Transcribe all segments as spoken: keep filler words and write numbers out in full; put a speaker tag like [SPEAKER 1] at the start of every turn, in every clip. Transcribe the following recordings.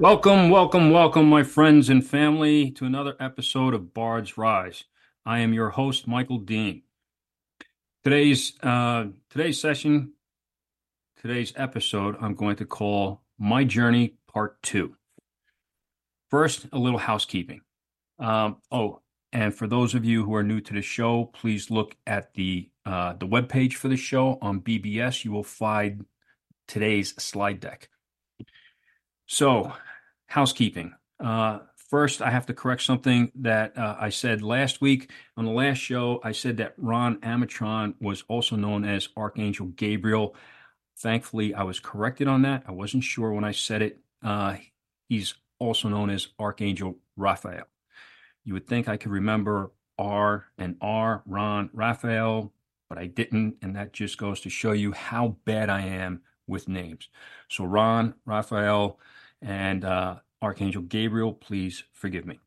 [SPEAKER 1] Welcome, welcome, welcome, my friends and family, to another episode of Bard's Rise. I am your host, Michael Dean. Today's uh, today's session, today's episode, I'm going to call My Journey Part Two. First, a little housekeeping. Um, oh, and for those of you who are new to the show, please look at the uh, the webpage for the show on B B S. You will find today's slide deck. So, housekeeping. Uh, first, I have to correct something that uh, I said last week. On the last show, I said that Ron Amatron was also known as Archangel Gabriel. Thankfully, I was corrected on that. I wasn't sure when I said it. Uh, he's also known as Archangel Raphael. You would think I could remember R and R, Ron, Raphael, but I didn't, and that just goes to show you how bad I am with names. So Ron, Raphael, and uh, Archangel Gabriel, please forgive me.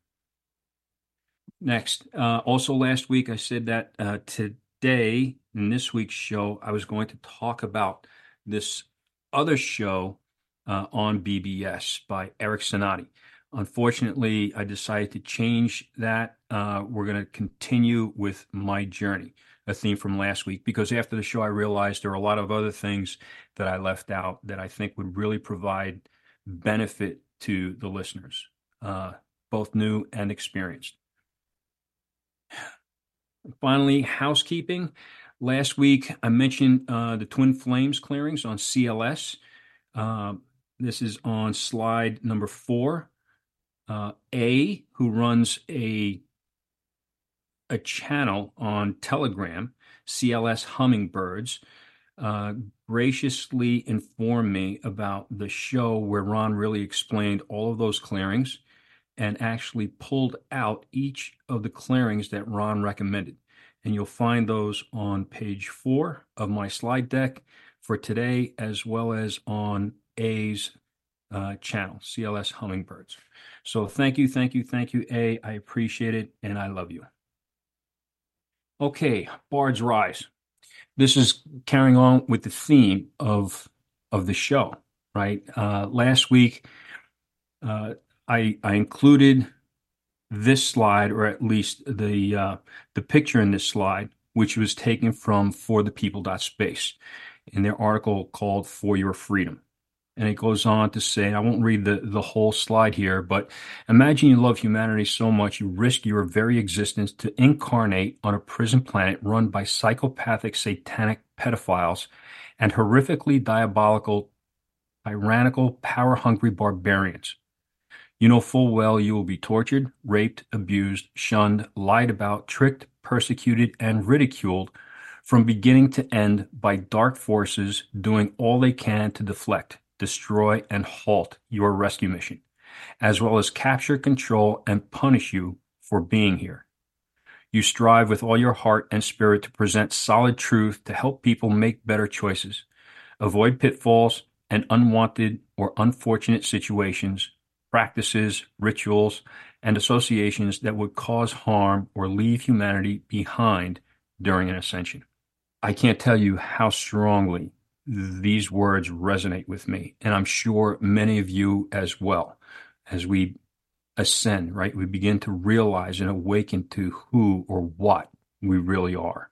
[SPEAKER 1] Next, uh, also last week I said that uh, today in this week's show I was going to talk about this other show uh, on B B S by Eric Sonati. Unfortunately, I decided to change that. Uh, we're going to continue with My Journey, a theme from last week, because after the show I realized there are a lot of other things that I left out that I think would really provide benefit to the listeners, uh, both new and experienced. Finally, housekeeping. Last week, I mentioned uh, the Twin Flames clearings on C L S. Uh, this is on slide number four. Uh, A, who runs a a channel on Telegram, C L S Hummingbirds, uh, graciously informed me about the show where Ron really explained all of those clearings and actually pulled out each of the clearings that Ron recommended. And you'll find those on page four of my slide deck for today, as well as on A's uh, channel, C L S Hummingbirds. So thank you, thank you, thank you, A. I appreciate it, and I love you. Okay, Bard's Rise. This is carrying on with the theme of of the show, right? Uh, last week, uh, I I included this slide, or at least the uh, the picture in this slide, which was taken from for the people.space in their article called For Your Freedom. And it goes on to say, I won't read the, the whole slide here, but imagine you love humanity so much you risk your very existence to incarnate on a prison planet run by psychopathic, satanic pedophiles and horrifically diabolical, tyrannical, power-hungry barbarians. You know full well you will be tortured, raped, abused, shunned, lied about, tricked, persecuted, and ridiculed from beginning to end by dark forces doing all they can to deflect, destroy, and halt your rescue mission, as well as capture, control, and punish you for being here. You strive with all your heart and spirit to present solid truth to help people make better choices, avoid pitfalls and unwanted or unfortunate situations, practices, rituals, and associations that would cause harm or leave humanity behind during an ascension. I can't tell you how strongly these words resonate with me, and I'm sure many of you as well, as we ascend, right? We begin to realize and awaken to who or what we really are.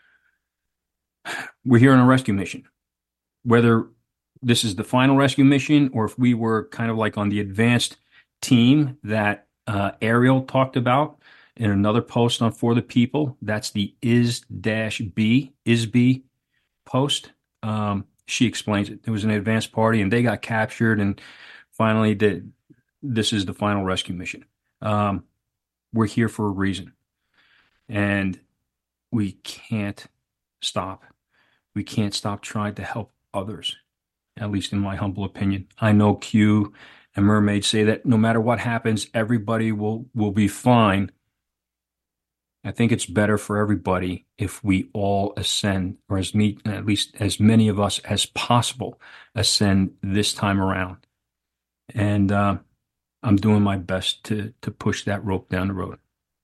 [SPEAKER 1] We're here on a rescue mission. Whether this is the final rescue mission or if we were kind of like on the advanced team that uh, Ariel talked about in another post on For the People, that's the is-b, is-b post. Um, she explains it. It was an advanced party and they got captured, and finally the, this is the final rescue mission. Um, we're here for a reason, and we can't stop. We can't stop trying to help others, at least in my humble opinion. I know Q and Mermaid say that no matter what happens, everybody will, will be fine. I think it's better for everybody if we all ascend, or as me, at least as many of us as possible, ascend this time around. And uh, I'm doing my best to to push that rope down the road.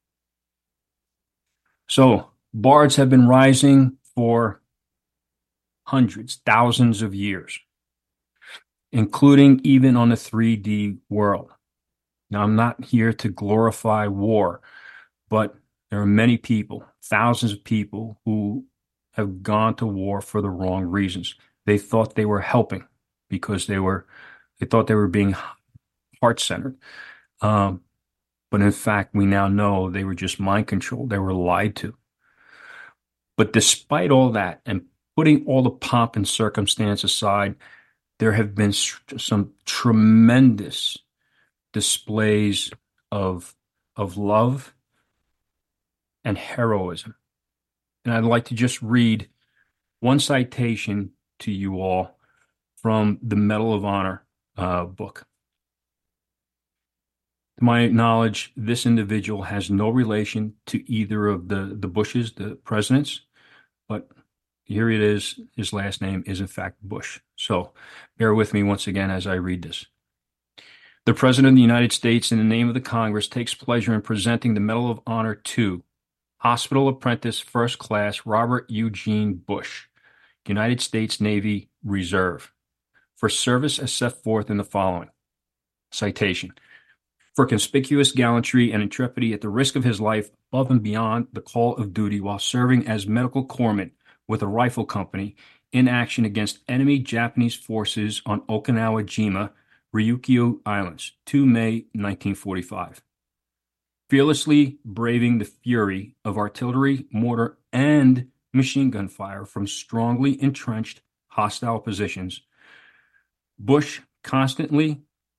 [SPEAKER 1] So bards have been rising for hundreds, thousands of years. including even on the three D world. Now, I'm not here to glorify war, but there are many people, thousands of people, who have gone to war for the wrong reasons. They thought they were helping because they were, they thought they were being heart-centered. Um, but in fact, we now know they were just mind controlled. They were lied to. But despite all that, and putting all the pomp and circumstance aside, there have been some tremendous displays of of love and heroism. And I'd like to just read one citation to you all from the Medal of Honor uh, book. To my knowledge, this individual has no relation to either of the, the Bushes, the presidents, but here it is. His last name is, in fact, Bush. So bear with me once again as I read this. The President of the United States, in the name of the Congress, takes pleasure in presenting the Medal of Honor to Hospital Apprentice First Class Robert Eugene Bush, United States Navy Reserve, for service as set forth in the following. Citation. For conspicuous gallantry and intrepidity at the risk of his life above and beyond the call of duty while serving as medical corpsman with a rifle company in action against enemy Japanese forces on Okinawa Jima, Ryukyu Islands, the second of May, nineteen forty-five. Fearlessly braving the fury of artillery, mortar, and machine gun fire from strongly entrenched hostile positions, Bush constantly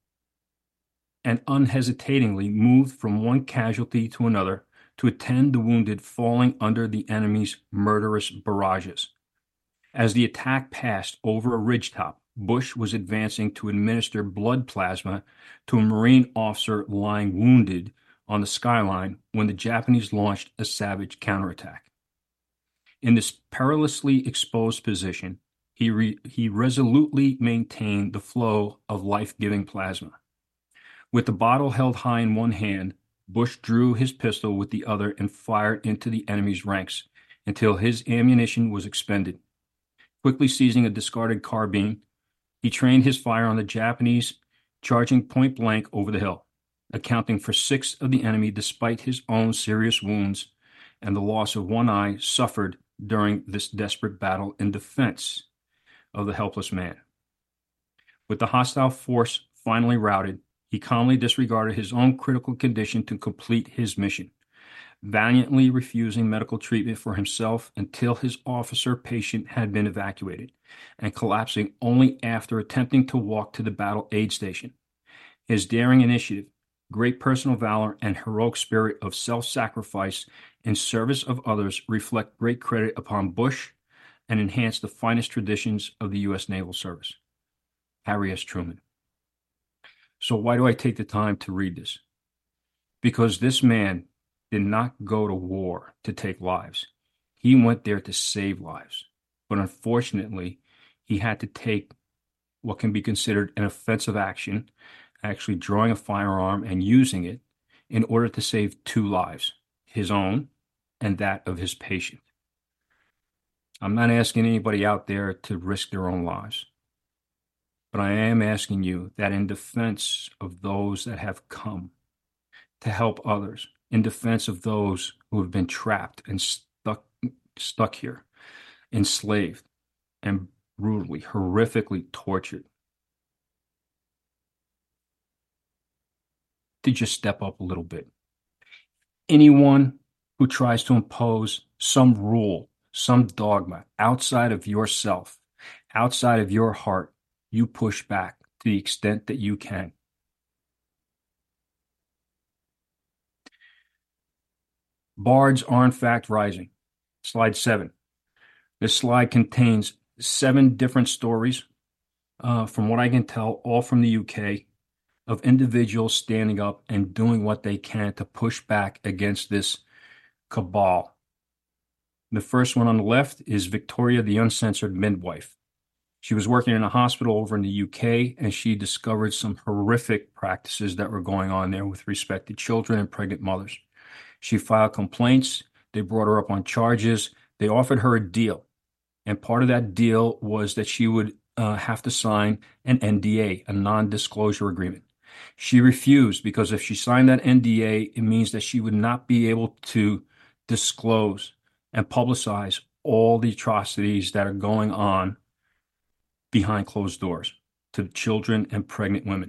[SPEAKER 1] and unhesitatingly moved from one casualty to another to attend the wounded falling under the enemy's murderous barrages. As the attack passed over a ridgetop, Bush was advancing to administer blood plasma to a Marine officer lying wounded on the skyline when the Japanese launched a savage counterattack. In this perilously exposed position, he, re- he resolutely maintained the flow of life-giving plasma. With the bottle held high in one hand, Bush drew his pistol with the other and fired into the enemy's ranks until his ammunition was expended. Quickly seizing a discarded carbine, he trained his fire on the Japanese, charging point blank over the hill, accounting for six of the enemy despite his own serious wounds and the loss of one eye suffered during this desperate battle in defense of the helpless man. With the hostile force finally routed, he calmly disregarded his own critical condition to complete his mission, valiantly refusing medical treatment for himself until his officer patient had been evacuated, and collapsing only after attempting to walk to the battle aid station. His daring initiative, great personal valor, and heroic spirit of self-sacrifice in service of others reflect great credit upon Bush and enhance the finest traditions of the U S Naval Service. Harry S. Truman. So why do I take the time to read this? Because this man did not go to war to take lives. He went there to save lives. But unfortunately, he had to take what can be considered an offensive action, actually drawing a firearm and using it in order to save two lives, his own and that of his patient. I'm not asking anybody out there to risk their own lives. But I am asking you that in defense of those that have come to help others, in defense of those who have been trapped and stuck, stuck here, enslaved, and brutally, horrifically tortured, to just step up a little bit. Anyone who tries to impose some rule, some dogma outside of yourself, outside of your heart, you push back to the extent that you can. Bards are in fact rising. Slide seven. This slide contains seven different stories, uh, from what I can tell, all from the U K, of individuals standing up and doing what they can to push back against this cabal. The first one on the left is Victoria, the uncensored midwife. She was working in a hospital over in the U K, and she discovered some horrific practices that were going on there with respect to children and pregnant mothers. She filed complaints. They brought her up on charges. They offered her a deal. And part of that deal was that she would uh, have to sign an N D A, a a non-disclosure agreement. She refused because if she signed that N D A, it means that she would not be able to disclose and publicize all the atrocities that are going on behind closed doors to children and pregnant women.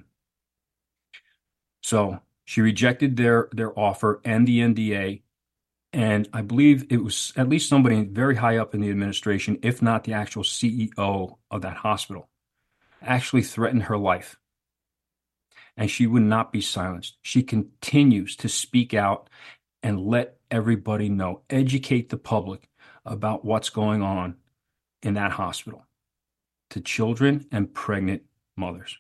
[SPEAKER 1] So she rejected their their offer and the N D A, and I believe it was at least somebody very high up in the administration, if not the actual C E O of that hospital, actually threatened her life. And she would not be silenced. She continues to speak out and let everybody know, educate the public about what's going on in that hospital to children and pregnant mothers.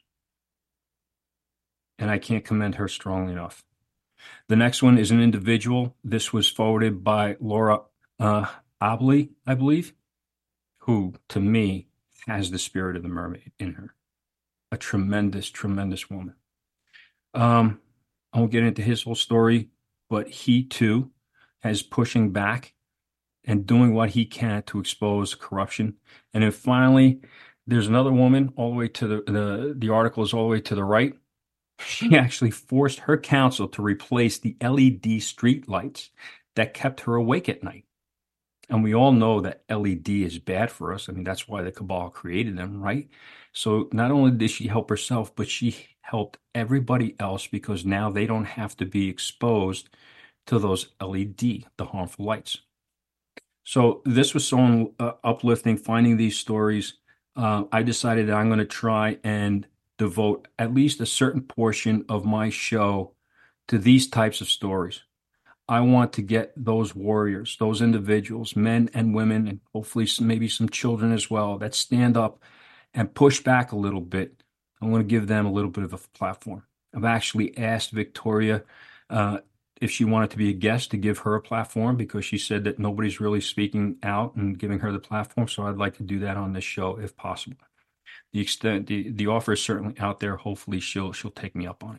[SPEAKER 1] And I can't commend her strongly enough. The next one is an individual. This was forwarded by Laura uh, Abley, I believe, who, to me, has the spirit of the mermaid in her. A tremendous, tremendous woman. Um, I won't get into his whole story, but he too is pushing back and doing what he can to expose corruption. And then finally, there's another woman all the way to the the, the article is all the way to the right. She actually forced her council to replace the L E D street lights that kept her awake at night. And we all know that L E D is bad for us. I mean, that's why the cabal created them, right? So not only did she help herself, but she helped everybody else because now they don't have to be exposed to those L E D, the harmful lights. So this was so uh, uplifting, finding these stories. Uh, I decided that I'm going to try and devote at least a certain portion of my show to these types of stories. I want to get those warriors, those individuals, men and women, and hopefully some, maybe some children as well, that stand up and push back a little bit. I want to give them a little bit of a platform. I've actually asked Victoria uh, if she wanted to be a guest to give her a platform because she said that nobody's really speaking out and giving her the platform. So I'd like to do that on this show if possible. The extent the, the offer is certainly out there. Hopefully she'll she'll take me up on it.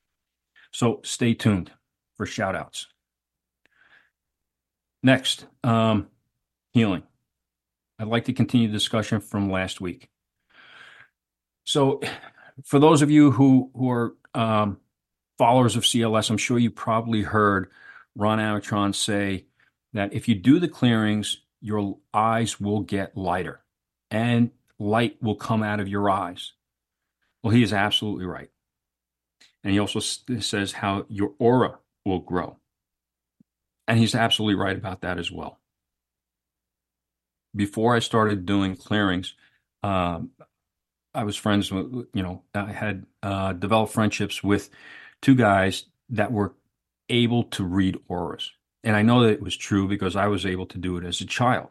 [SPEAKER 1] So stay tuned for shout outs. Next, um, healing. I'd like to continue the discussion from last week. So for those of you who who are um, followers of C L S, I'm sure you probably heard Ron Amatron say that if you do the clearings, your eyes will get lighter and light will come out of your eyes. Well, he is absolutely right. And he also says how your aura will grow. And he's absolutely right about that as well. Before I started doing clearings, um, I was friends with, you know, I had uh, developed friendships with two guys that were able to read auras. And I know that it was true because I was able to do it as a child.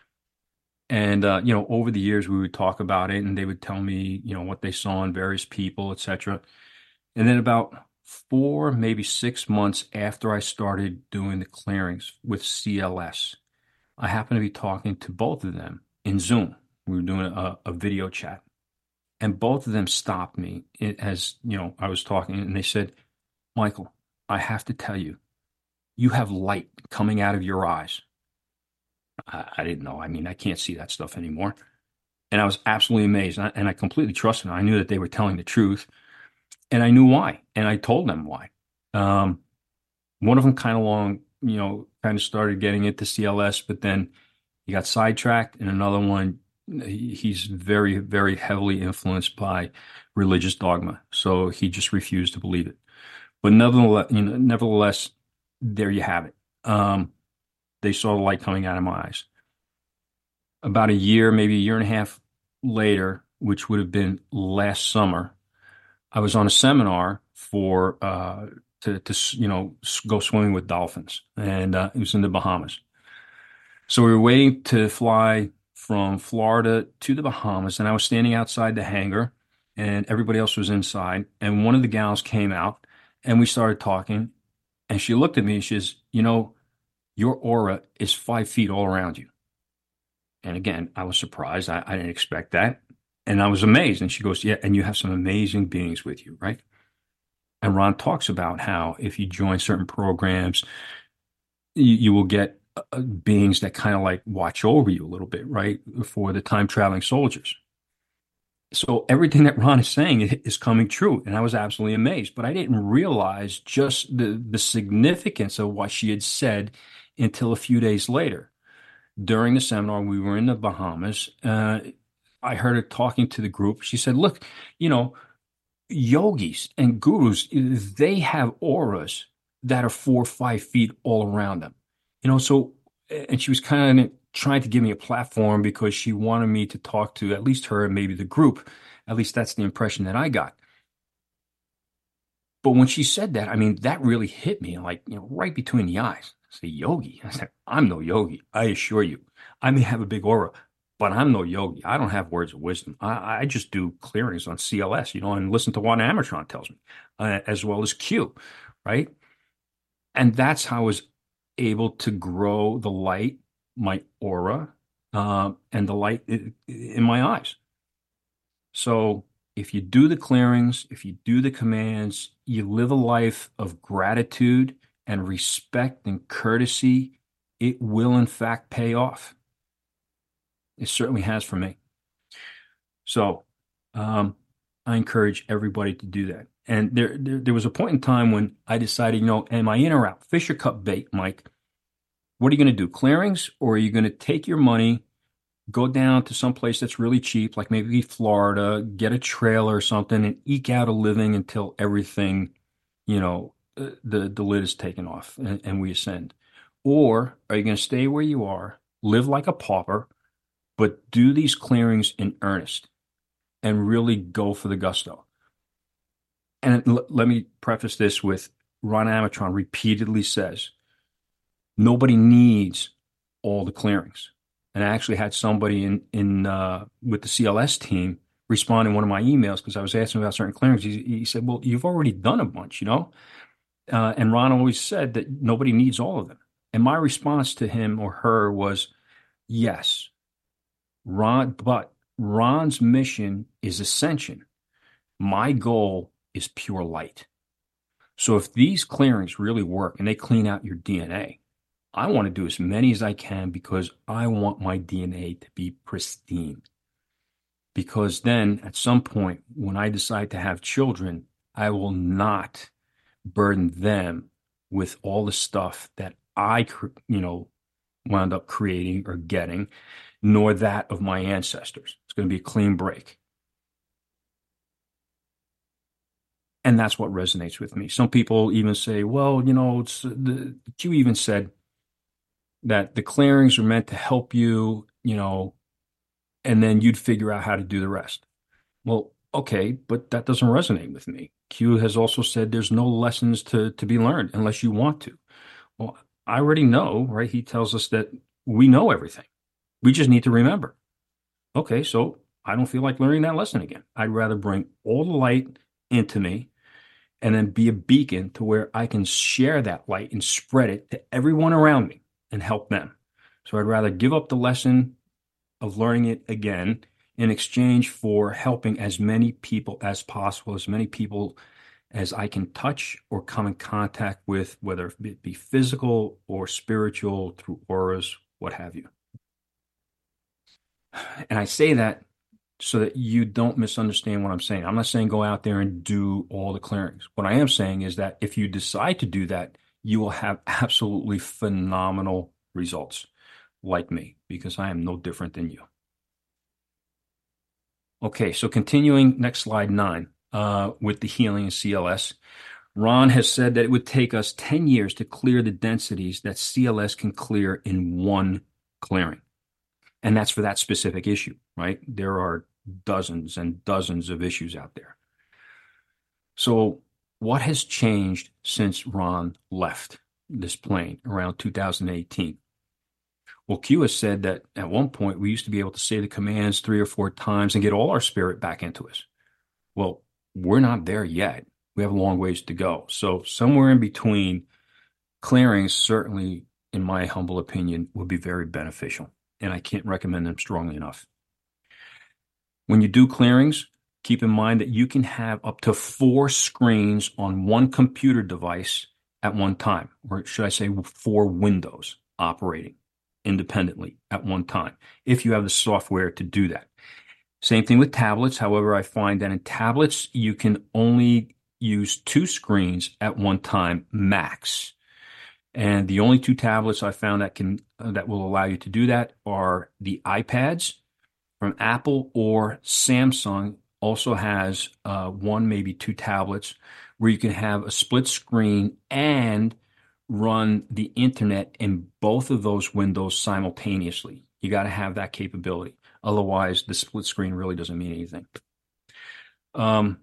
[SPEAKER 1] And, uh, you know, over the years, we would talk about it and they would tell me, you know, what they saw in various people, et cetera. And then about four, maybe six months after I started doing the clearings with C L S, I happened to be talking to both of them in Zoom. We were doing a, a video chat. And both of them stopped me as, you know, I was talking and they said, Michael, I have to tell you, you have light coming out of your eyes. I, I didn't know. I mean, I can't see that stuff anymore. And I was absolutely amazed. And I, and I completely trusted them. I knew that they were telling the truth. And I knew why. And I told them why. Um, one of them kind of long, you know, kind of started getting into C L S, but then he got sidetracked. And another one, he's very, very heavily influenced by religious dogma. So he just refused to believe it. But nevertheless, you know, nevertheless, there you have it. Um, they saw the light coming out of my eyes. About a year, maybe a year and a half later, which would have been last summer, I was on a seminar for uh, to to you know go swimming with dolphins, and uh, it was in the Bahamas. So we were waiting to fly from Florida to the Bahamas, and I was standing outside the hangar, and everybody else was inside. And one of the gals came out, and we started talking, and she looked at me and she says, "You know, your aura is five feet all around you." And again, I was surprised. I, I didn't expect that. And I was amazed. And she goes, yeah, and you have some amazing beings with you, right? And Ron talks about how if you join certain programs, you, you will get uh, beings that kind of like watch over you a little bit, right? For the time traveling soldiers. So everything that Ron is saying is coming true, and I was absolutely amazed. But I didn't realize just the the significance of what she had said until a few days later. During the seminar, we were in the Bahamas. Uh, I heard her talking to the group. She said, "Look, you know, yogis and gurus, they have auras that are four or five feet all around them. You know, so, and she was kind of trying to give me a platform because she wanted me to talk to at least her and maybe the group. At least that's the impression that I got. But when she said that, I mean, that really hit me like, you know, right between the eyes. I said, yogi. I said, I'm no yogi. I assure you. I may have a big aura, but I'm no yogi. I don't have words of wisdom. I, I just do clearings on C L S, you know, and listen to what Amatron tells me, uh, as well as Q, right? And that's how I was able to grow the light, my aura, uh, and the light in, in my eyes. So if you do the clearings, if you do the commands, you live a life of gratitude and respect and courtesy, it will in fact pay off. It certainly has for me. So um, I encourage everybody to do that. And there, there, there was a point in time when I decided, you know, am I in or out? Fish or cut bait, Mike? What are you going to do? Clearings, or are you going to take your money, go down to some place that's really cheap, like maybe Florida, get a trailer or something, and eke out a living until everything, you know, uh, the the lid is taken off and, and we ascend? Or are you going to stay where you are, live like a pauper, but do these clearings in earnest and really go for the gusto? And l- let me preface this with Ron Amatron repeatedly says, nobody needs all the clearings. And I actually had somebody in in uh, with the C L S team respond in one of my emails because I was asking about certain clearings. He, he said, "Well, you've already done a bunch, you know." Uh, and Ron always said that nobody needs all of them. And my response to him or her was, "Yes, Ron, but Ron's mission is ascension. My goal is pure light. So if these clearings really work and they clean out your D N A, I want to do as many as I can because I want my D N A to be pristine. Because then at some point, when I decide to have children, I will not burden them with all the stuff that I, you know, wound up creating or getting, nor that of my ancestors. It's going to be a clean break. And that's what resonates with me. Some people even say, well, you know, it's the, you even said that the clearings are meant to help you, you know, and then you'd figure out how to do the rest. Well, okay, but that doesn't resonate with me. Q has also said there's no lessons to, to be learned unless you want to. Well, I already know, right? He tells us that we know everything. We just need to remember. Okay, so I don't feel like learning that lesson again. I'd rather bring all the light into me and then be a beacon to where I can share that light and spread it to everyone around me and help them. So I'd rather give up the lesson of learning it again in exchange for helping as many people as possible, as many people as I can touch or come in contact with, whether it be physical or spiritual, through auras, what have you. And I say that so that you don't misunderstand what I'm saying. I'm not saying go out there and do all the clearings. What I am saying is that if you decide to do that, you will have absolutely phenomenal results, like me, because I am no different than you. Okay, so continuing, next slide nine, uh, with the healing in C L S. Ron has said that it would take us ten years to clear the densities that C L S can clear in one clearing. And that's for that specific issue, right? There are dozens and dozens of issues out there. So what has changed since Ron left this plane around two thousand eighteen? Well, Q has said that at one point we used to be able to say the commands three or four times and get all our spirit back into us. Well, we're not there yet. We have a long ways to go. So somewhere in between, clearings, certainly, in my humble opinion, would be very beneficial. And I can't recommend them strongly enough. When you do clearings, keep in mind that you can have up to four screens on one computer device at one time, or should I say four windows operating independently at one time, if you have the software to do that. Same thing with tablets. However, I find that in tablets, you can only use two screens at one time, max. And the only two tablets I found that can uh, that will allow you to do that are the iPads from Apple, or Samsung also has uh, one, maybe two tablets where you can have a split screen and run the internet in both of those windows simultaneously. You got to have that capability. Otherwise, the split screen really doesn't mean anything. Um,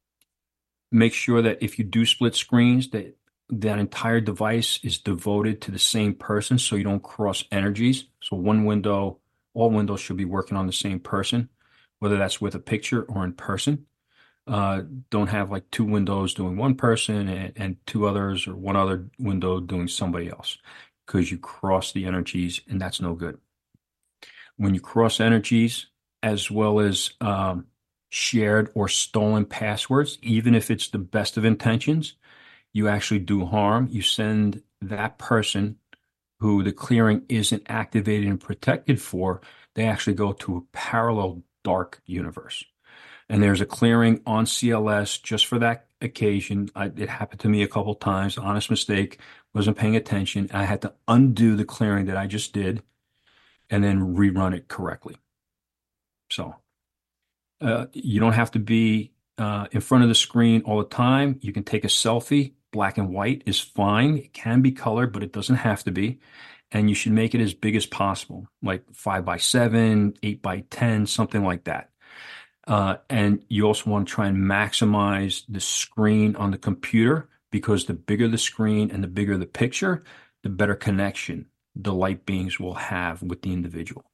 [SPEAKER 1] make sure that if you do split screens, that that entire device is devoted to the same person so you don't cross energies. So one window, all windows should be working on the same person, whether that's with a picture or in person. Uh, don't have like two windows doing one person and, and two others or one other window doing somebody else, because you cross the energies and that's no good. When you cross energies, as well as um, shared or stolen passwords, even if it's the best of intentions, you actually do harm. You send that person who the clearing isn't activated and protected for, they actually go to a parallel dark universe. And there's a clearing on C L S just for that occasion. I, it happened to me a couple times, honest mistake, wasn't paying attention. I had to undo the clearing that I just did and then rerun it correctly. So uh, you don't have to be uh, in front of the screen all the time. You can take a selfie. Black and white is fine. It can be colored, but it doesn't have to be. And you should make it as big as possible, like five by seven, eight by ten, something like that. Uh, and you also want to try and maximize the screen on the computer, because the bigger the screen and the bigger the picture, the better connection the light beings will have with the individual.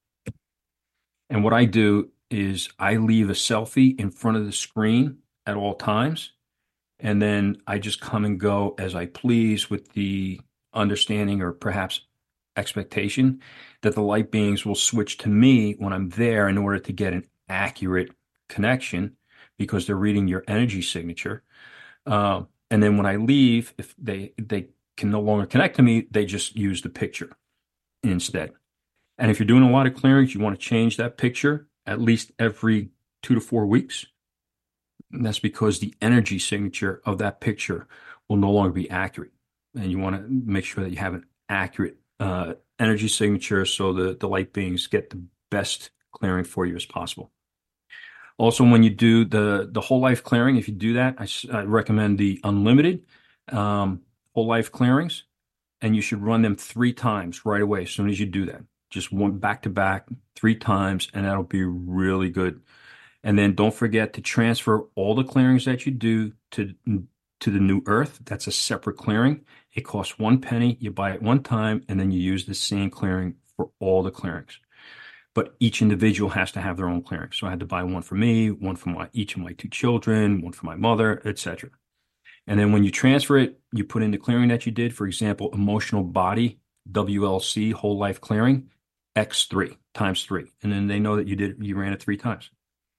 [SPEAKER 1] And what I do is I leave a selfie in front of the screen at all times. And then I just come and go as I please, with the understanding or perhaps expectation that the light beings will switch to me when I'm there in order to get an accurate connection, because they're reading your energy signature. Uh, and then when I leave, if they they can no longer connect to me, they just use the picture instead. And if you're doing a lot of clearings, you want to change that picture at least every two to four weeks. And that's because the energy signature of that picture will no longer be accurate. And you want to make sure that you have an accurate uh, energy signature so the, the light beings get the best clearing for you as possible. Also, when you do the, the whole life clearing, if you do that, I, I recommend the unlimited um, whole life clearings, and you should run them three times right away as soon as you do that. Just one back to back, three times, and that'll be really good. And then don't forget to transfer all the clearings that you do to to the new earth. That's a separate clearing. It costs one penny. You buy it one time, and then you use the same clearing for all the clearings. But each individual has to have their own clearing. So I had to buy one for me, one for my each of my two children, one for my mother, et cetera. And then when you transfer it, you put in the clearing that you did. For example, emotional body, W L C, whole life clearing, X three, times three. And then they know that you did, you ran it three times.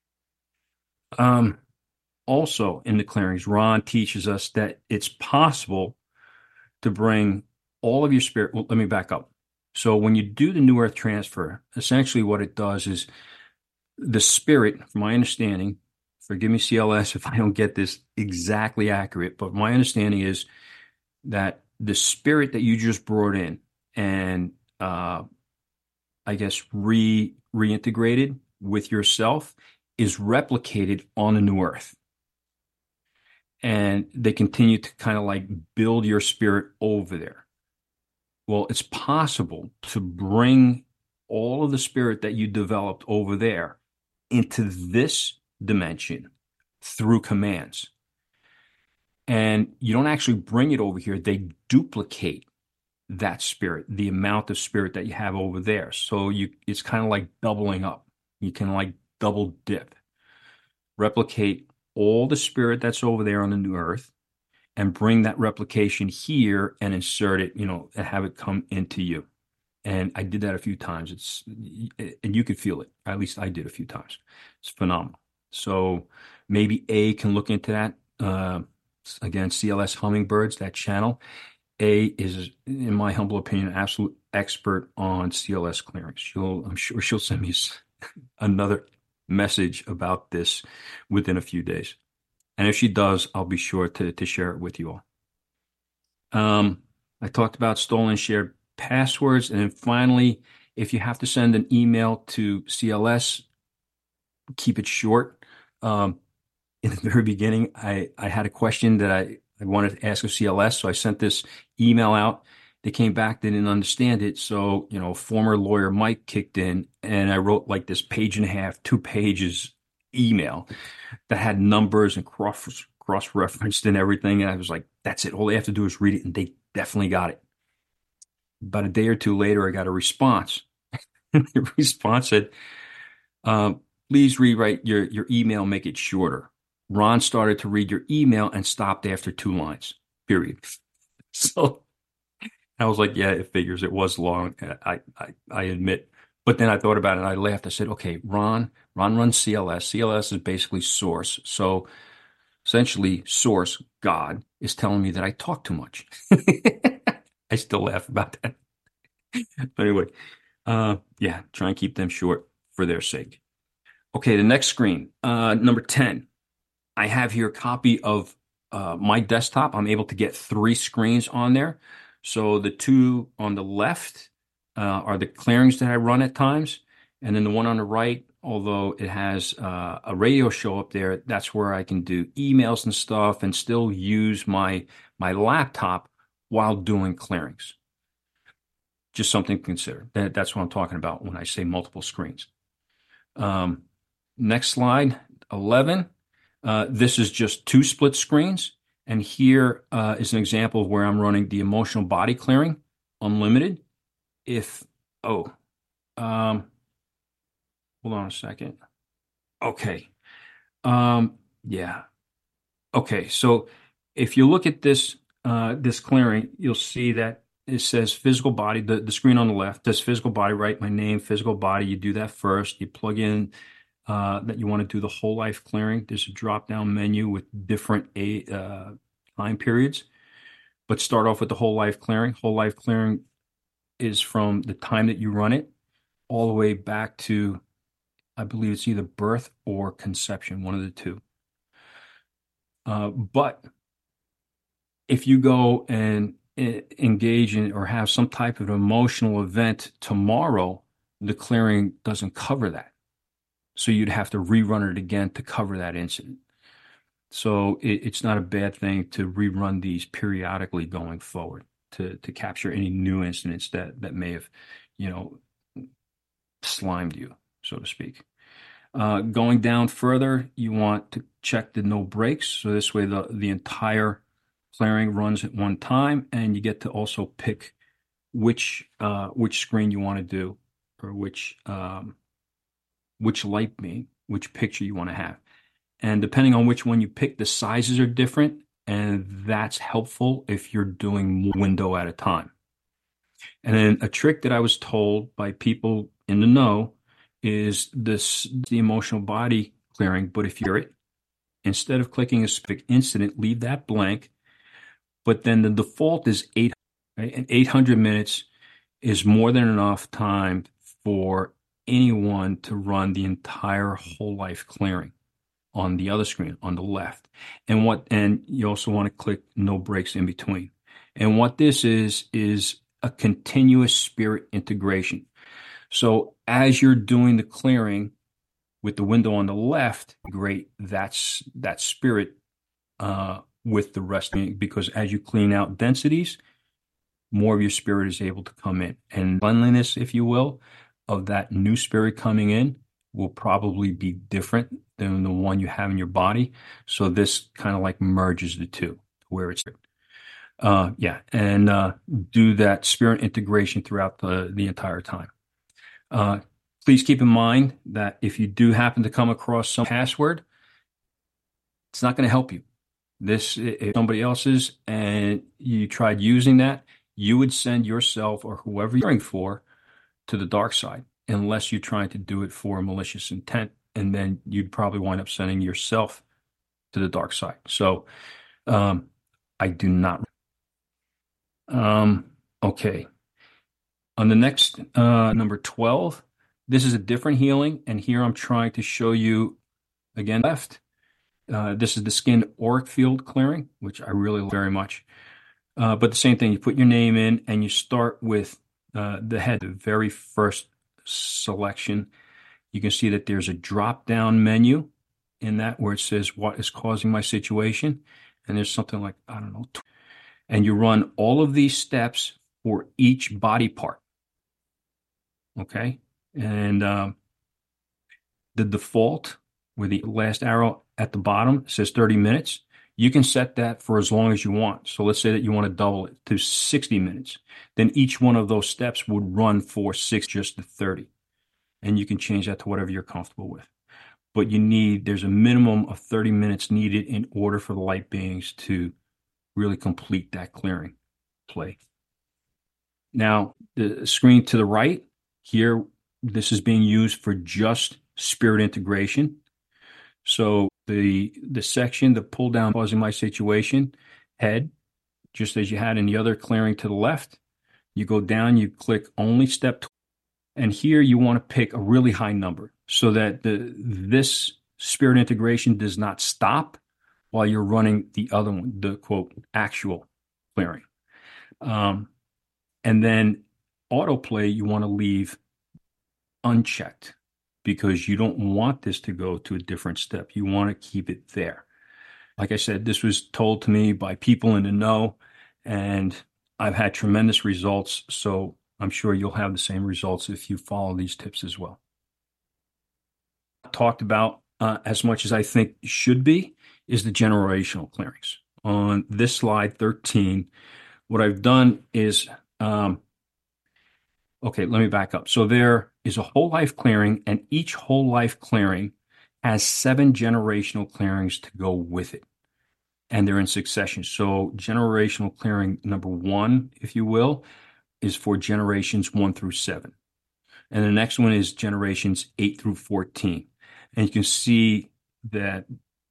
[SPEAKER 1] Um, also in the clearings, Ron teaches us that it's possible to bring all of your spirit. Well, let me back up. So when you do the New Earth transfer, essentially what it does is the spirit, from my understanding, forgive me, C L S, if I don't get this exactly accurate, but my understanding is that the spirit that you just brought in and uh, I guess re reintegrated with yourself is replicated on the new earth. And they continue to kind of like build your spirit over there. Well, it's possible to bring all of the spirit that you developed over there into this dimension through commands. And you don't actually bring it over here. They duplicate that spirit, the amount of spirit that you have over there. So you, it's kind of like doubling up. You can like double dip, replicate all the spirit that's over there on the new earth and bring that replication here and insert it, you know, and have it come into you. And I did that a few times. It's, and you could feel it. At least I did a few times. It's phenomenal. So maybe A can look into that. Uh, again, C L S Hummingbirds, that channel. A is, in my humble opinion, an absolute expert on C L S clearance. She'll, I'm sure she'll send me another message about this within a few days. And if she does, I'll be sure to, to share it with you all. Um, I talked about stolen shared passwords. And then finally, if you have to send an email to C L S, keep it short. Um, in the very beginning, I, I had a question that I, I wanted to ask of C L S. So I sent this email out. They came back, they didn't understand it. So, you know, former lawyer Mike kicked in and I wrote like this page and a half, two pages email that had numbers and cross cross referenced and everything. And I was like, that's it. All they have to do is read it. And they definitely got it. About a day or two later, I got a response. The response said, uh, please rewrite your, your email, make it shorter. Ron started to read your email and stopped after two lines, period. So I was like, yeah, it figures. It was long. I, I, I admit. But then I thought about it and I laughed. I said, okay, Ron, Ron runs C L S. C L S is basically source. So essentially, source, God, is telling me that I talk too much. I still laugh about that. But anyway, uh, yeah, try and keep them short for their sake. Okay, the next screen, uh, number ten. I have here a copy of uh, my desktop. I'm able to get three screens on there. So the two on the left uh, are the clearings that I run at times. And then the one on the right, although it has uh, a radio show up there, that's where I can do emails and stuff and still use my my laptop while doing clearings. Just something to consider. That, that's what I'm talking about when I say multiple screens. Um, next slide, eleven. Uh, this is just two split screens. And here uh, is an example of where I'm running the emotional body clearing unlimited. If, oh, um, hold on a second. Okay. Um, yeah. Okay. So if you look at this, uh, this clearing, you'll see that it says physical body. The, the screen on the left says physical body, right? My name, physical body. You do that first. You plug in uh, that you want to do the whole life clearing. There's a drop down menu with different uh, time periods, but start off with the whole life clearing. Whole life clearing is from the time that you run it all the way back to, I believe it's either birth or conception, one of the two. Uh, but if you go and uh, engage in or have some type of emotional event tomorrow, the clearing doesn't cover that. So you'd have to rerun it again to cover that incident. So it, it's not a bad thing to rerun these periodically going forward to, to capture any new incidents that, that may have, you know, slimed you, so to speak. Uh, going down further, you want to check the no breaks. So this way the, the entire clearing runs at one time, and you get to also pick which uh, which screen you want to do, or which um, which light beam, which picture you want to have. And depending on which one you pick, the sizes are different, and that's helpful if you're doing one window at a time. And then a trick that I was told by people in the know is this the emotional body clearing, but if you're it, instead of clicking a specific incident, leave that blank. But then the default is eight, right? And eight hundred minutes is more than enough time for anyone to run the entire whole life clearing on the other screen on the left. And what and you also want to click no breaks in between. And what this is is a continuous spirit integration. So as you're doing the clearing with the window on the left, great, that's that spirit uh, with the rest, because as you clean out densities, more of your spirit is able to come in. And cleanliness, if you will, of that new spirit coming in will probably be different than the one you have in your body. So this kind of like merges the two, where it's uh, yeah, and uh, do that spirit integration throughout the, the entire time. Uh, please keep in mind that if you do happen to come across some password, it's not going to help you. This, if somebody else's and you tried using that, you would send yourself or whoever you're caring for to the dark side, unless you're trying to do it for malicious intent. And then you'd probably wind up sending yourself to the dark side. So um, I do not. Um, okay. On the next, uh, number twelve, This is a different healing, and here I'm trying to show you again left. Uh, this is the skin auric field clearing, which I really like very much. Uh, but the same thing, you put your name in and you start with uh, the head, the very first selection. You can see that there's a drop down menu in that where it says what is causing my situation. And there's something like, I don't know, and you run all of these steps for each body part. Okay. And um, the default, where the last arrow at the bottom says thirty minutes, you can set that for as long as you want. So let's say that you want to double it to sixty minutes. Then each one of those steps would run for six, just to thirty. And you can change that to whatever you're comfortable with. But you need, there's a minimum of thirty minutes needed in order for the light beings to really complete that clearing play. Now, the screen to the right here, this is being used for just spirit integration. So the the section, the pull down causing my situation, head, just as you had in the other clearing to the left, you go down, you click only step, and here you want to pick a really high number so that the this spirit integration does not stop while you're running the other one, the quote actual clearing. Um, and then autoplay you want to leave unchecked, because you don't want this to go to a different step. You want to keep it there. Like I said, this was told to me by people in the know, and I've had tremendous results. So I'm sure you'll have the same results if you follow these tips as well. Talked about uh, as much as I think should be is the generational clearings. On this slide thirteen, what I've done is, um, okay, let me back up. So there is a whole life clearing, and each whole life clearing has seven generational clearings to go with it. And they're in succession. So generational clearing number one, if you will, is for generations one through seven. And the next one is generations eight through fourteen. And you can see that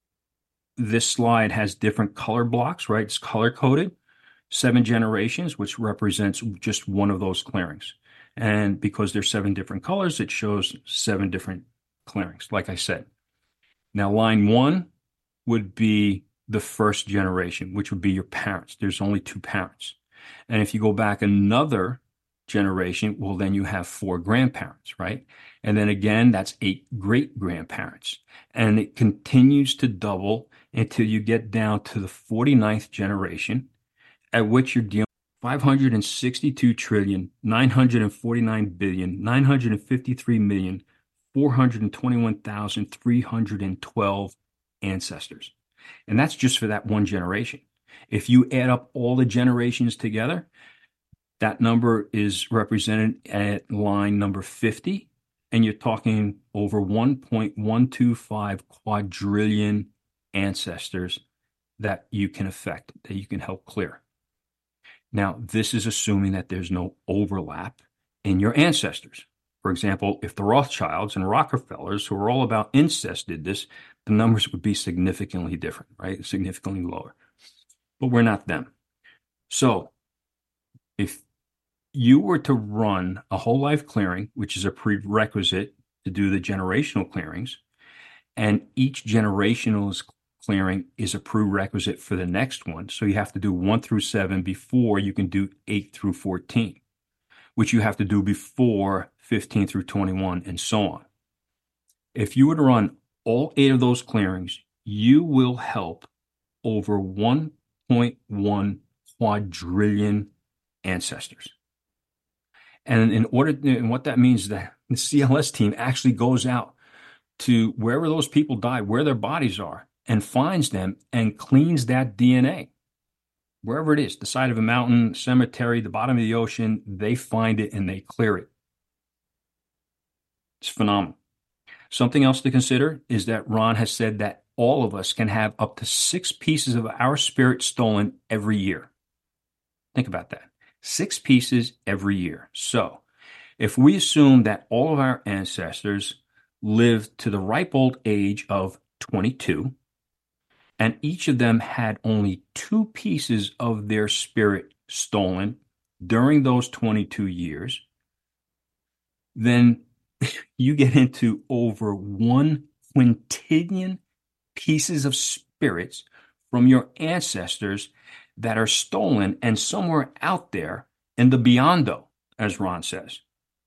[SPEAKER 1] this slide has different color blocks, right? It's color coded. Seven generations, which represents just one of those clearings. And because there's seven different colors, it shows seven different clearings, like I said. Now, line one would be the first generation, which would be your parents. There's only two parents. And if you go back another generation, well, then you have four grandparents, right? And then again, that's eight great grandparents. And it continues to double until you get down to the forty-ninth generation, at which you're dealing with five hundred sixty-two trillion, nine hundred forty-nine billion, nine hundred fifty-three million, four hundred twenty-one thousand, three hundred twelve ancestors. And that's just for that one generation. If you add up all the generations together, that number is represented at line number fifty, and you're talking over one point one two five quadrillion ancestors that you can affect, that you can help clear. Now, this is assuming that there's no overlap in your ancestors. For example, if the Rothschilds and Rockefellers, who are all about incest, did this, the numbers would be significantly different, right? Significantly lower. But we're not them. So if you were to run a whole life clearing, which is a prerequisite to do the generational clearings, and each generational clearing is a prerequisite for the next one. So you have to do one through seven before you can do eight through fourteen, which you have to do before fifteen through twenty-one, and so on. If you were to run all eight of those clearings, you will help over one point one quadrillion ancestors. And in order, and what that means is that the C L S team actually goes out to wherever those people died, where their bodies are, and finds them and cleans that D N A. Wherever it is, the side of a mountain, cemetery, the bottom of the ocean, they find it and they clear it. It's phenomenal. Something else to consider is that Ron has said that all of us can have up to six pieces of our spirit stolen every year. Think about that. Six pieces every year. So if we assume that all of our ancestors lived to the ripe old age of twenty-two, and each of them had only two pieces of their spirit stolen during those twenty-two years, then you get into over one quintillion pieces of spirits from your ancestors that are stolen and somewhere out there in the beyond, as Ron says.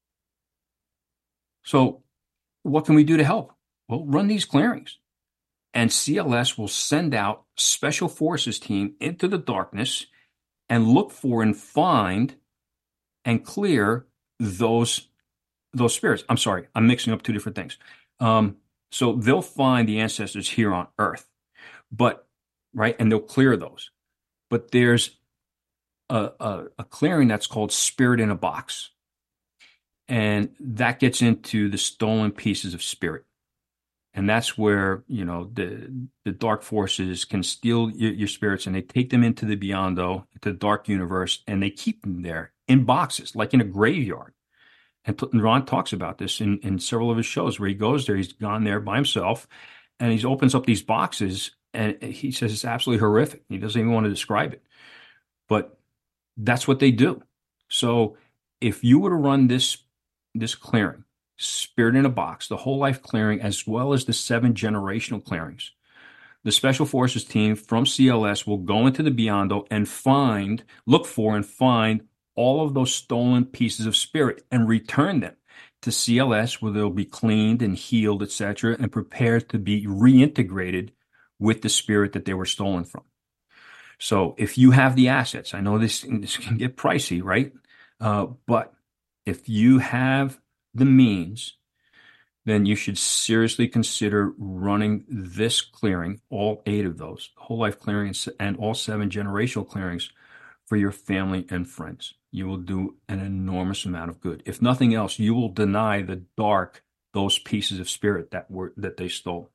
[SPEAKER 1] So, what can we do to help? Well, run these clearings. And C L S will send out special forces team into the darkness and look for and find and clear those those spirits. I'm sorry, I'm mixing up two different things. Um, so they'll find the ancestors here on Earth, but right, and they'll clear those. But there's a, a, a clearing that's called Spirit in a Box, and that gets into the stolen pieces of spirit. And that's where, you know, the the dark forces can steal your, your spirits, and they take them into the beyond, into the dark universe, and they keep them there in boxes, like in a graveyard. And Ron talks about this in, in several of his shows where he goes there. He's gone there by himself, and he opens up these boxes, and he says it's absolutely horrific. He doesn't even want to describe it, but that's what they do. So if you were to run this this clearing, Spirit in a Box, the whole life clearing, as well as the seven generational clearings, the Special Forces team from C L S will go into the Beyond and find, look for and find all of those stolen pieces of spirit and return them to C L S, where they'll be cleaned and healed, et cetera, and prepared to be reintegrated with the spirit that they were stolen from. So if you have the assets, I know this, this can get pricey, right? Uh, but if you have the means, then you should seriously consider running this clearing, all eight of those, whole life clearings and all seven generational clearings, for your family and friends. You will do an enormous amount of good. If nothing else, you will deny the dark those pieces of spirit that were that they stole.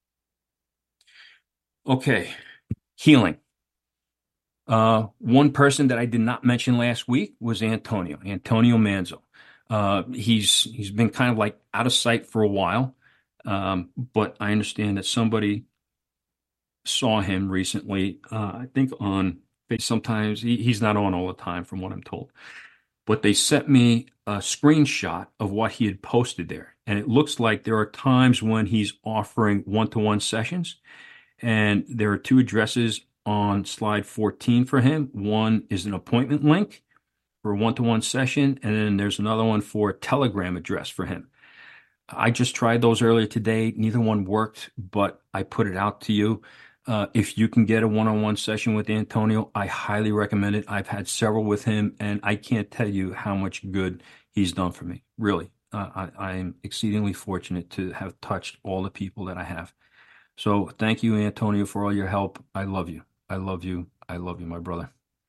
[SPEAKER 1] Okay, healing. Uh, one person that I did not mention last week was Antonio, Antonio Manzo. Uh, he's he's been kind of like out of sight for a while, um, but I understand that somebody saw him recently. Uh, I think on sometimes he, he's not on all the time, from what I'm told. But they sent me a screenshot of what he had posted there, and it looks like there are times when he's offering one-to-one sessions, and there are two addresses on slide fourteen for him. One is an appointment link for a one-to-one session, and then there's another one for a Telegram address for him. I just tried those earlier today. Neither one worked, but I put it out to you. Uh, if you can get a one-on-one session with Antonio, I highly recommend it. I've had several with him, and I can't tell you how much good he's done for me. Really, uh, I, I am exceedingly fortunate to have touched all the people that I have. So thank you, Antonio, for all your help. I love you. I love you. I love you, my brother.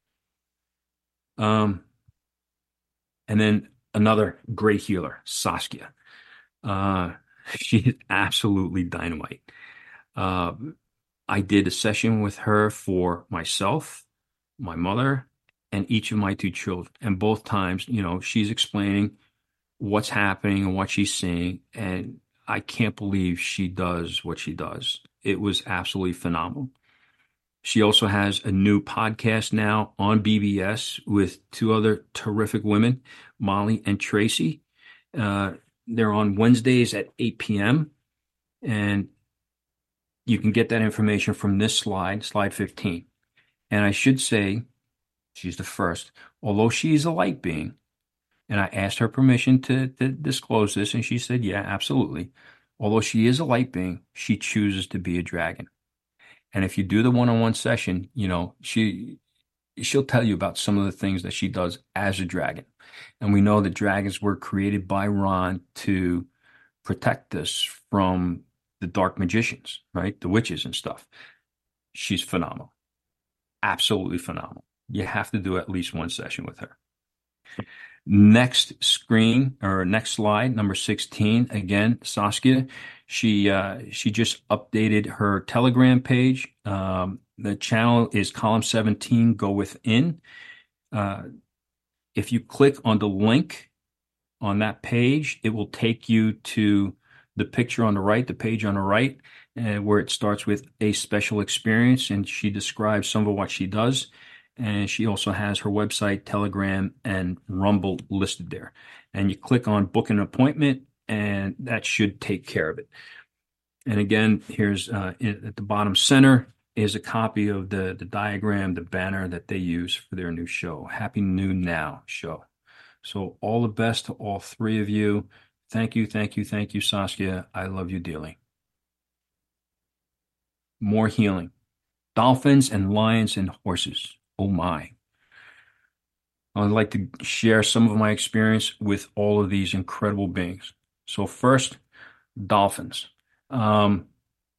[SPEAKER 1] Um, and then another great healer, Saskia. Uh, she is absolutely dynamite. Uh, I did a session with her for myself, my mother, and each of my two children. And both times, you know, she's explaining what's happening and what she's seeing. And I can't believe she does what she does. It was absolutely phenomenal. She also has a new podcast now on B B S with two other terrific women, Molly and Tracy. Uh, they're on Wednesdays at eight p.m. And you can get that information from this slide, slide fifteen. And I should say, she's the first, although she's a light being, and I asked her permission to, to disclose this, and she said, yeah, absolutely. Although she is a light being, she chooses to be a dragon. And if you do the one-on-one session, you know, she she'll tell you about some of the things that she does as a dragon. And we know that dragons were created by Ron to protect us from the dark magicians, right? The witches and stuff. She's phenomenal. Absolutely phenomenal. You have to do at least one session with her. Next screen or next slide, number sixteen. Again, Saskia. She uh, she just updated her Telegram page. Um, the channel is column seventeen. Go within. Uh, if you click on the link on that page, it will take you to the picture on the right, the page on the right, uh, where it starts with a special experience, and she describes some of what she does. And she also has her website, Telegram, and Rumble listed there. And you click on book an appointment, and that should take care of it. And again, here's uh, in, at the bottom center is a copy of the, the diagram, the banner that they use for their new show, Happy New Now show. So all the best to all three of you. Thank you, thank you, thank you, Saskia. I love you dearly. More healing. Dolphins and lions and horses. Oh my. I'd like to share some of my experience with all of these incredible beings. So first, dolphins. Um,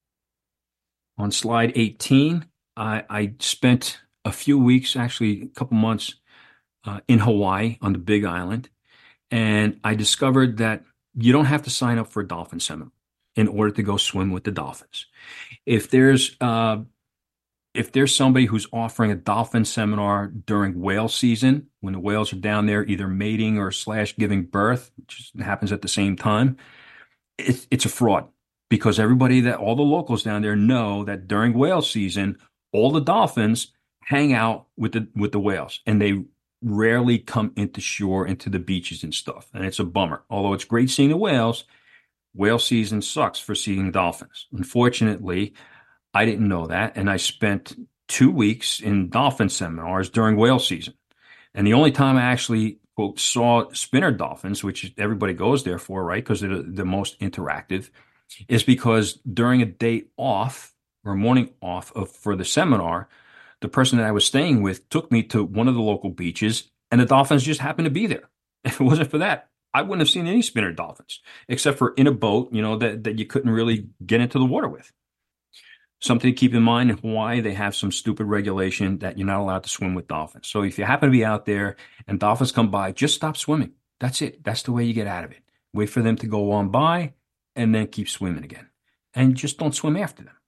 [SPEAKER 1] on slide eighteen, I, I spent a few weeks, actually a couple months, uh, in Hawaii on the Big Island, and I discovered that you don't have to sign up for a dolphin seminar in order to go swim with the dolphins. If there's uh, if there's somebody who's offering a dolphin seminar during whale season, when the whales are down there either mating or slash giving birth, which happens at the same time, it's it's a fraud, because everybody that all the locals down there know that during whale season, all the dolphins hang out with the with the whales, and they rarely come into shore, into the beaches and stuff. And it's a bummer. Although it's great seeing the whales, whale season sucks for seeing dolphins. Unfortunately, I didn't know that, and I spent two weeks in dolphin seminars during whale season. And the only time I actually, quote, saw spinner dolphins, which everybody goes there for, right, because they're the most interactive, is because during a day off or morning off of, for the seminar, the person that I was staying with took me to one of the local beaches, and the dolphins just happened to be there. If it wasn't for that, I wouldn't have seen any spinner dolphins, except for in a boat, you know, that, that you couldn't really get into the water with. Something to keep in mind, in Hawaii, they have some stupid regulation that you're not allowed to swim with dolphins. So if you happen to be out there and dolphins come by, just stop swimming. That's it. That's the way you get out of it. Wait for them to go on by and then keep swimming again. And just don't swim after them.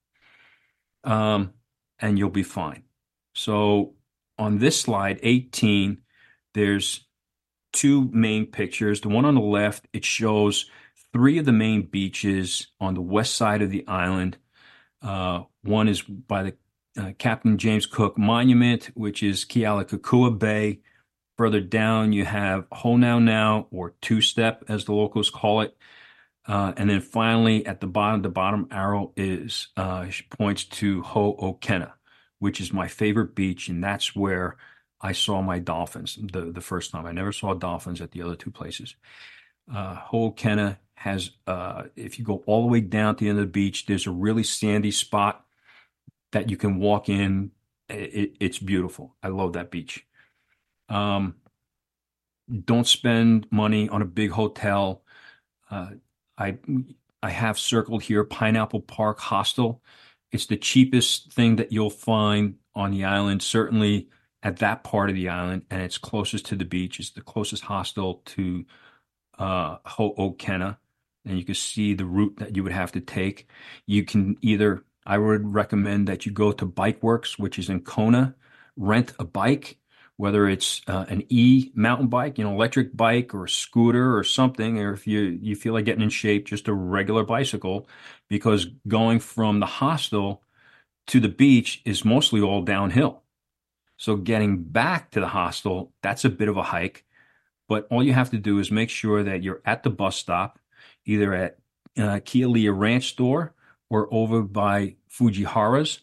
[SPEAKER 1] Um, and you'll be fine. So on this slide, eighteen, there's two main pictures. The one on the left, it shows three of the main beaches on the west side of the island. Uh, one is by the uh, Captain James Cook Monument, which is Kealakekua Bay. Further down, you have Honaunau, or two-step, as the locals call it. Uh, and then finally, at the bottom, the bottom arrow is uh, points to Ho'okena, which is my favorite beach, and that's where I saw my dolphins the, the first time. I never saw dolphins at the other two places. Uh, Ho'okena has, uh, if you go all the way down to the end of the beach, there's a really sandy spot that you can walk in. It, it's beautiful. I love that beach. Um, don't spend money on a big hotel. Uh, I I have circled here Pineapple Park Hostel. It's the cheapest thing that you'll find on the island, certainly at that part of the island, and it's closest to the beach. It's the closest hostel to uh, Ho'okena. And you can see the route that you would have to take. You can either, I would recommend that you go to Bike Works, which is in Kona, rent a bike, whether it's uh, an e mountain bike, you know, electric bike or a scooter or something, or if you, you feel like getting in shape, just a regular bicycle, because going from the hostel to the beach is mostly all downhill. So getting back to the hostel, that's a bit of a hike, but all you have to do is make sure that you're at the bus stop, either at uh, Kealia Ranch Store or over by Fujihara's.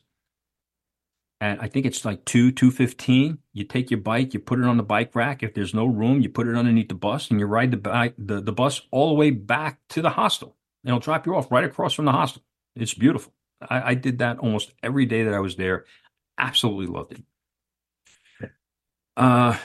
[SPEAKER 1] And I think it's like two, two fifteen. You take your bike, you put it on the bike rack. If there's no room, you put it underneath the bus, and you ride the bike, the, the bus all the way back to the hostel. And it'll drop you off right across from the hostel. It's beautiful. I, I did that almost every day that I was there. Absolutely loved it. Uh,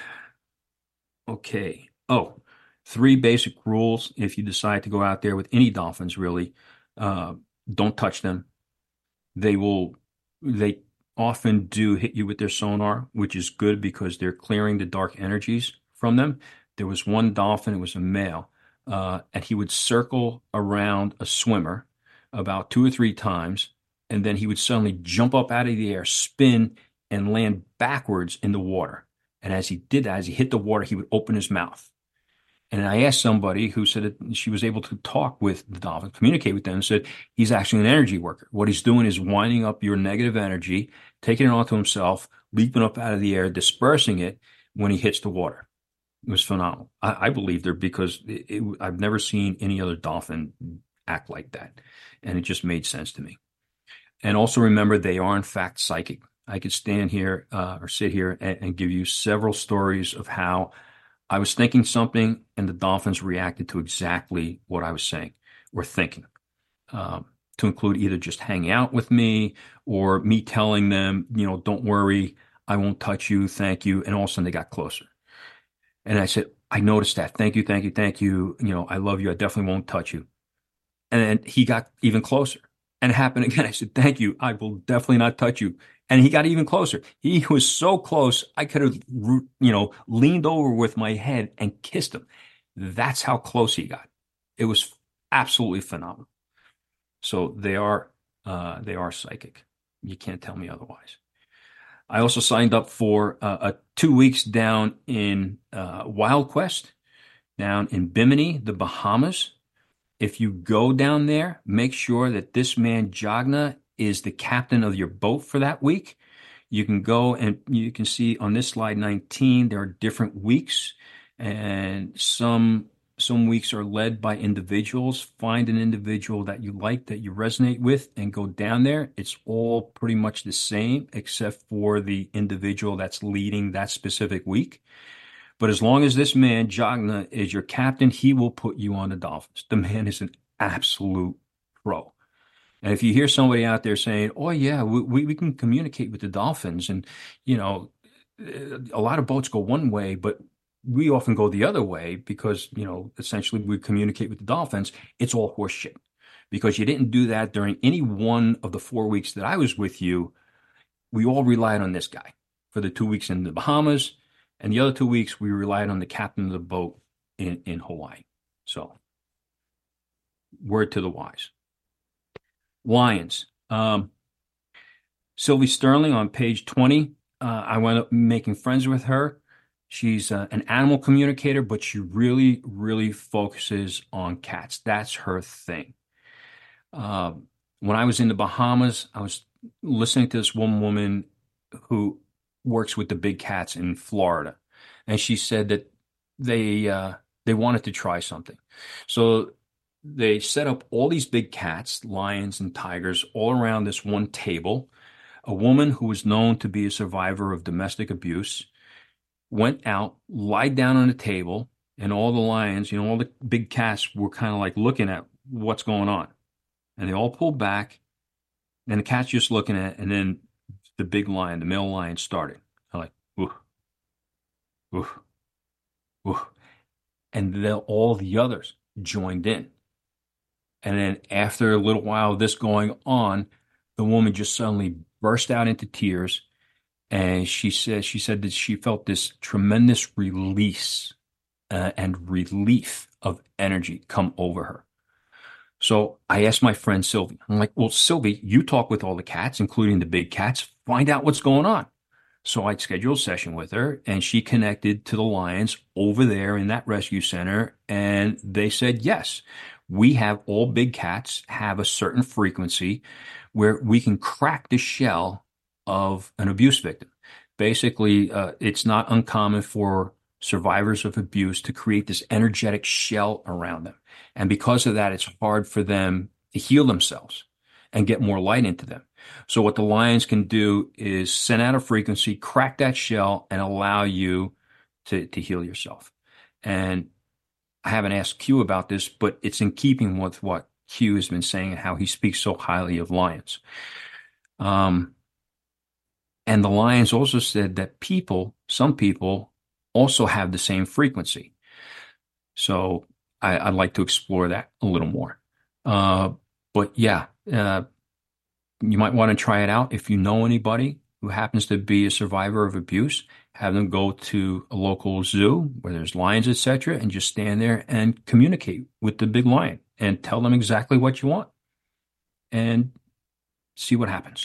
[SPEAKER 1] okay. Oh. Three basic rules if you decide to go out there with any dolphins, really. Uh, don't touch them. They will, they often do hit you with their sonar, which is good because they're clearing the dark energies from them. There was one dolphin, it was a male, uh, and he would circle around a swimmer about two or three times, and then he would suddenly jump up out of the air, spin, and land backwards in the water. And as he did that, as he hit the water, he would open his mouth. And I asked somebody who said that she was able to talk with the dolphin, communicate with them, and said he's actually an energy worker. What he's doing is winding up your negative energy, taking it onto himself, leaping up out of the air, dispersing it when he hits the water. It was phenomenal. I, I believed her because it, it, I've never seen any other dolphin act like that. And it just made sense to me. And also remember, they are in fact psychic. I could stand here uh, or sit here and, and give you several stories of how I was thinking something and the dolphins reacted to exactly what I was saying or thinking, um, to include either just hanging out with me or me telling them, you know, don't worry, I won't touch you, thank you. And all of a sudden they got closer. And I said, I noticed that. Thank you, thank you, thank you. You know, I love you. I definitely won't touch you. And then he got even closer. And it happened again. I said, thank you. I will definitely not touch you. And he got even closer. He was so close, I could have, you know, leaned over with my head and kissed him. That's how close he got. It was absolutely phenomenal. So they are, uh, they are psychic. You can't tell me otherwise. I also signed up for uh, a two weeks down in uh, Wild Quest, down in Bimini, the Bahamas. If you go down there, make sure that this man Jagna is the captain of your boat for that week. You can go and you can see on this slide nineteen, there are different weeks, and some some weeks are led by individuals. Find an individual that you like, that you resonate with, and go down there. It's all pretty much the same, except for the individual that's leading that specific week. But as long as this man, Jagna, is your captain, he will put you on the Dolphins. The man is an absolute pro. And if you hear somebody out there saying, oh, yeah, we, we can communicate with the Dolphins, and, you know, a lot of boats go one way, but we often go the other way because, you know, essentially we communicate with the Dolphins. It's all horseshit because you didn't do that during any one of the four weeks that I was with you. We all relied on this guy for the two weeks in the Bahamas, and the other two weeks we relied on the captain of the boat in, in Hawaii. So, word to the wise. Lions. Um, Sylvie Sterling on page twenty. Uh, I wound up making friends with her. She's uh, an animal communicator, but she really, really focuses on cats. That's her thing. Uh, when I was in the Bahamas, I was listening to this one woman who works with the big cats in Florida, and she said that they uh, they wanted to try something. So they set up all these big cats, lions and tigers, all around this one table. A woman who was known to be a survivor of domestic abuse went out, lied down on the table, and all the lions, you know, all the big cats were kind of like looking at what's going on. And they all pulled back, and the cat's just looking at it, and then the big lion, the male lion, started. I'm like, ooh, ooh, ooh. And then all the others joined in. And then after a little while of this going on, the woman just suddenly burst out into tears. And she said she said that she felt this tremendous release uh, and relief of energy come over her. So I asked my friend Sylvie, I'm like, well, Sylvie, you talk with all the cats, including the big cats, find out what's going on. So I scheduled a session with her, and she connected to the lions over there in that rescue center. And they said, yes, we have all big cats have a certain frequency where we can crack the shell of an abuse victim. Basically, uh, it's not uncommon for survivors of abuse to create this energetic shell around them. And because of that, it's hard for them to heal themselves and get more light into them. So what the lions can do is send out a frequency, crack that shell, and allow you to, to heal yourself. And I haven't asked Q about this, but it's in keeping with what Q has been saying and how he speaks so highly of lions. Um, and the lions also said that people, some people, also have the same frequency. So I, I'd like to explore that a little more. Uh, but yeah, uh, you might want to try it out. If you know anybody who happens to be a survivor of abuse, have them go to a local zoo where there's lions, et cetera, and just stand there and communicate with the big lion and tell them exactly what you want and see what happens.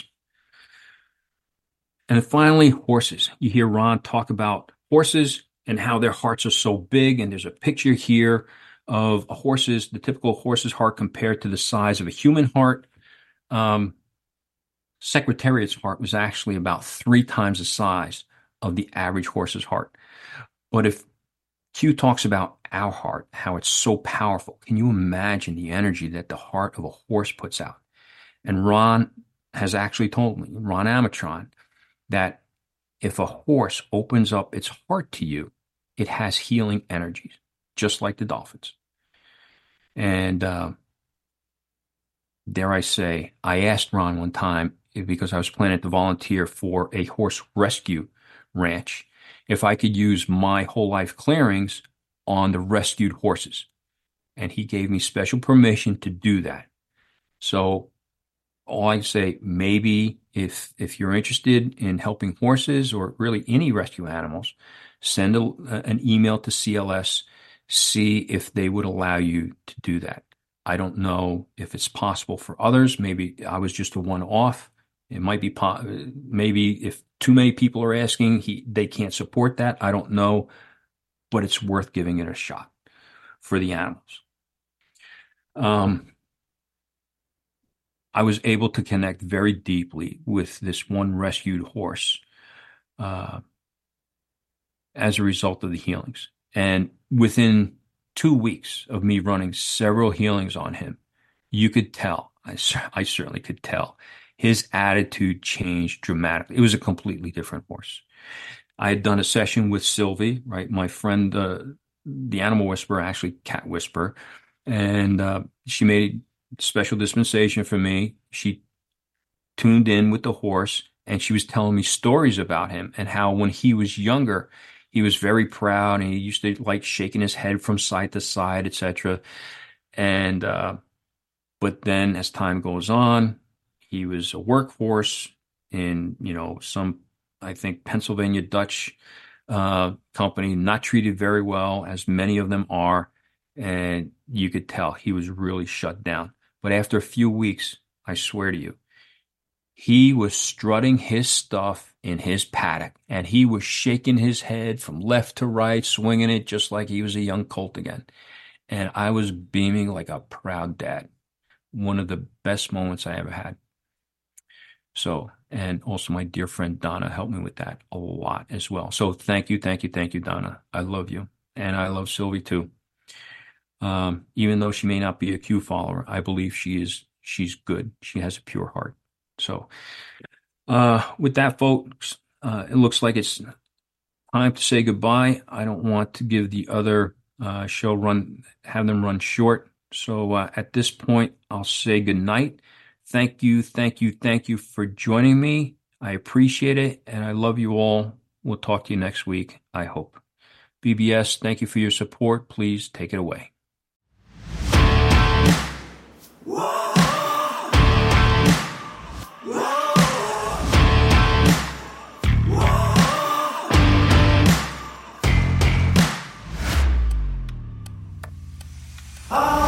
[SPEAKER 1] And then finally, horses. You hear Ron talk about horses and how their hearts are so big. And there's a picture here of a horse's, the typical horse's heart compared to the size of a human heart. Um, Secretariat's heart was actually about three times the size of the average horse's heart. But if Q talks about our heart, how it's so powerful. Can you imagine the energy that the heart of a horse puts out? And Ron has actually told me, Ron Amatron, that if a horse opens up its heart to you, it has healing energies, just like the dolphins. And uh, dare I say, I asked Ron one time, because I was planning to volunteer for a horse rescue ranch, if I could use my whole life clearings on the rescued horses. And he gave me special permission to do that. So all I say, maybe if if you're interested in helping horses or really any rescue animals, send a, an email to C L S, see if they would allow you to do that. I don't know if it's possible for others. Maybe I was just a one-off. It might be, maybe if too many people are asking, he, they can't support that. I don't know, but it's worth giving it a shot for the animals. Um, I was able to connect very deeply with this one rescued horse uh, as a result of the healings. And within two weeks of me running several healings on him, you could tell, I, I certainly could tell, his attitude changed dramatically. It was a completely different horse. I had done a session with Sylvie, right? My friend, uh, the animal whisperer, actually cat whisperer, and uh, she made a special dispensation for me. She tuned in with the horse, and she was telling me stories about him and how when he was younger, he was very proud and he used to like shaking his head from side to side, et cetera. And uh, but then as time goes on, he was a workhorse in, you know, some, I think, Pennsylvania Dutch uh, company, not treated very well, as many of them are. And you could tell he was really shut down. But after a few weeks, I swear to you, he was strutting his stuff in his paddock, and he was shaking his head from left to right, swinging it just like he was a young colt again. And I was beaming like a proud dad. One of the best moments I ever had. So, and also my dear friend Donna helped me with that a lot as well. So thank you, thank you, thank you, Donna. I love you. And I love Sylvie too. Um, even though she may not be a Q follower, I believe she is, she's good. She has a pure heart. So, uh, with that, folks, uh, it looks like it's time to say goodbye. I don't want to give the other uh, show run, have them run short. So uh, at this point, I'll say goodnight. Thank you, thank you, thank you for joining me. I appreciate it, and I love you all. We'll talk to you next week, I hope. B B S, thank you for your support. Please take it away.
[SPEAKER 2] Ah!